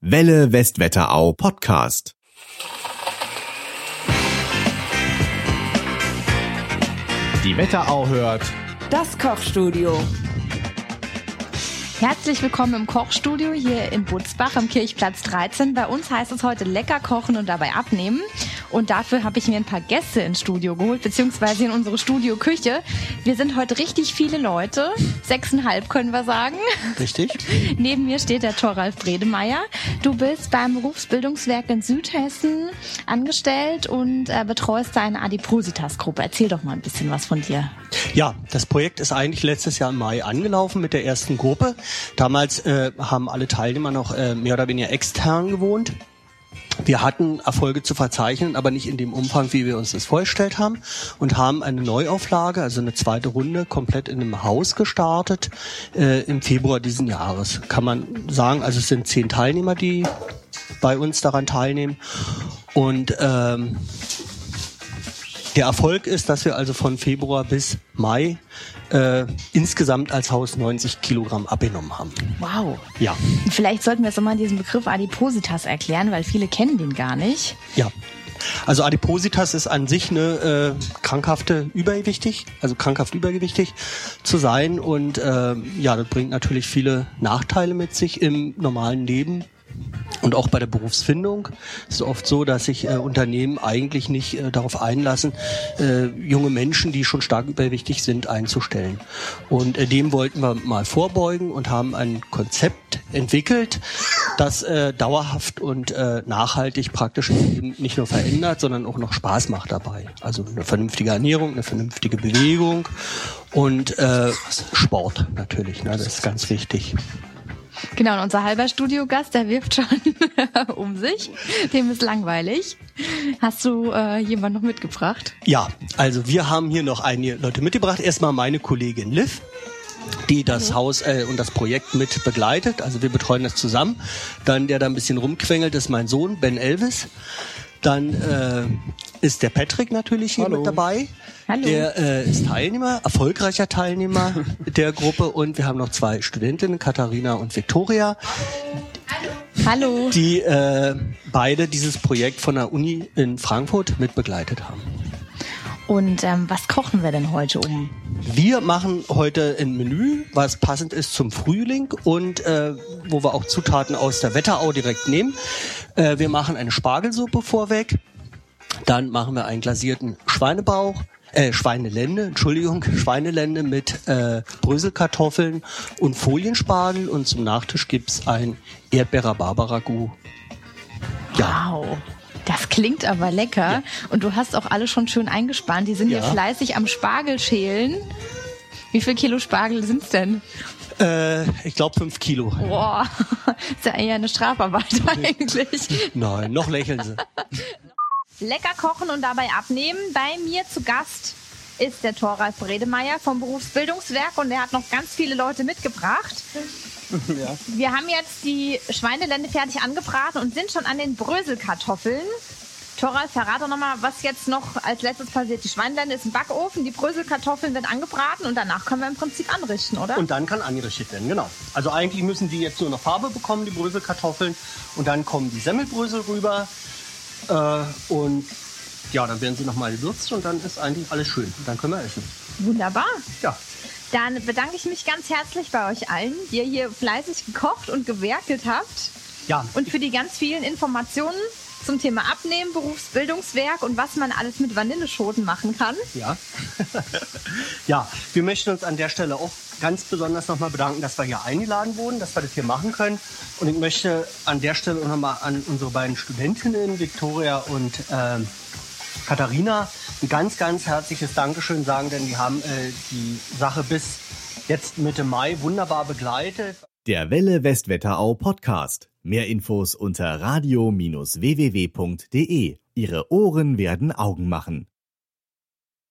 Welle Westwetterau Podcast. Die Wetterau hört das Kochstudio. Herzlich willkommen im Kochstudio hier in Butzbach am Kirchplatz 13. Bei uns heißt es heute lecker kochen und dabei abnehmen. Und dafür habe ich mir ein paar Gäste ins Studio geholt, beziehungsweise in unsere Studioküche. Wir sind heute richtig viele Leute, 6,5 können wir sagen. Richtig. Neben mir steht der Thoralf Bredemeier. Du bist beim Berufsbildungswerk in Südhessen angestellt und betreust eine Adipositas-Gruppe. Erzähl doch mal ein bisschen was von dir. Ja, das Projekt ist eigentlich letztes Jahr im Mai angelaufen mit der ersten Gruppe. Damals haben alle Teilnehmer noch mehr oder weniger extern gewohnt. Wir hatten Erfolge zu verzeichnen, aber nicht in dem Umfang, wie wir uns das vorgestellt haben, und haben eine Neuauflage, also eine zweite Runde, komplett in einem Haus gestartet im Februar diesen Jahres. Kann man sagen, also es sind 10 Teilnehmer, die bei uns daran teilnehmen. Und der Erfolg ist, dass wir also von Februar bis Mai insgesamt als Haus 90 Kilogramm abgenommen haben. Wow. Ja. Vielleicht sollten wir jetzt nochmal diesen Begriff Adipositas erklären, weil viele kennen den gar nicht. Ja. Also Adipositas ist an sich eine krankhaft übergewichtig zu sein und ja, das bringt natürlich viele Nachteile mit sich im normalen Leben. Und auch bei der Berufsfindung ist es oft so, dass sich Unternehmen eigentlich nicht darauf einlassen, junge Menschen, die schon stark übergewichtig sind, einzustellen. Und dem wollten wir mal vorbeugen und haben ein Konzept entwickelt, das dauerhaft und nachhaltig praktisch eben nicht nur verändert, sondern auch noch Spaß macht dabei. Also eine vernünftige Ernährung, eine vernünftige Bewegung und Sport natürlich, ne, das ist ganz wichtig. Genau, und unser halber Studiogast, der wirft schon um sich. Dem ist langweilig. Hast du jemanden noch mitgebracht? Ja, also wir haben hier noch einige Leute mitgebracht. Erstmal meine Kollegin Liv, die das Haus und das Projekt mit begleitet. Also wir betreuen das zusammen. Dann, der da ein bisschen rumquengelt, ist mein Sohn, Ben Elvis. Dann ist der Patrick natürlich hier mit dabei. Hallo. Der ist Teilnehmer, erfolgreicher Teilnehmer der Gruppe. Und wir haben noch 2 Studentinnen, Katharina und Viktoria. Hallo. Die beide dieses Projekt von der Uni in Frankfurt mit begleitet haben. Und was kochen wir denn heute um? Wir machen heute ein Menü, was passend ist zum Frühling und wo wir auch Zutaten aus der Wetterau direkt nehmen. Wir machen eine Spargelsuppe vorweg. Dann machen wir einen glasierten Schweinelende mit Bröselkartoffeln und Folienspargel. Und zum Nachtisch gibt's ein Erdbeer-Rhabarber-Ragout. Ja. Wow. Das klingt aber lecker. Ja. Und du hast auch alle schon schön eingespannt. Die sind hier fleißig am Spargel schälen. Wie viel Kilo Spargel sind's denn? Ich glaube 5 Kilo. Boah, ist ja eher eine Strafarbeit eigentlich. Nein, noch lächeln sie. Lecker kochen und dabei abnehmen. Bei mir zu Gast ist der Thoralf Bredemeier vom Berufsbildungswerk und er hat noch ganz viele Leute mitgebracht. Ja. Wir haben jetzt die Schweinelende fertig angebraten und sind schon an den Bröselkartoffeln. Thoralf, verrate nochmal, was jetzt noch als letztes passiert. Die Schweinelende ist im Backofen, die Bröselkartoffeln werden angebraten und danach können wir im Prinzip anrichten, oder? Und dann kann angerichtet werden, genau. Also eigentlich müssen die jetzt nur noch Farbe bekommen, die Bröselkartoffeln. Und dann kommen die Semmelbrösel rüber. Und ja, dann werden sie nochmal gewürzt und dann ist eigentlich alles schön. Und dann können wir essen. Wunderbar. Ja. Dann bedanke ich mich ganz herzlich bei euch allen, die ihr hier fleißig gekocht und gewerkelt habt. Ja. Und für die ganz vielen Informationen zum Thema Abnehmen, Berufsbildungswerk und was man alles mit Vanilleschoten machen kann. Ja. Ja, wir möchten uns an der Stelle auch ganz besonders nochmal bedanken, dass wir hier eingeladen wurden, dass wir das hier machen können. Und ich möchte an der Stelle auch nochmal an unsere beiden Studentinnen, Viktoria und Katharina, ein ganz, ganz herzliches Dankeschön sagen, denn die haben die Sache bis jetzt Mitte Mai wunderbar begleitet. Der Welle Westwetterau Podcast. Mehr Infos unter radio-www.de. Ihre Ohren werden Augen machen.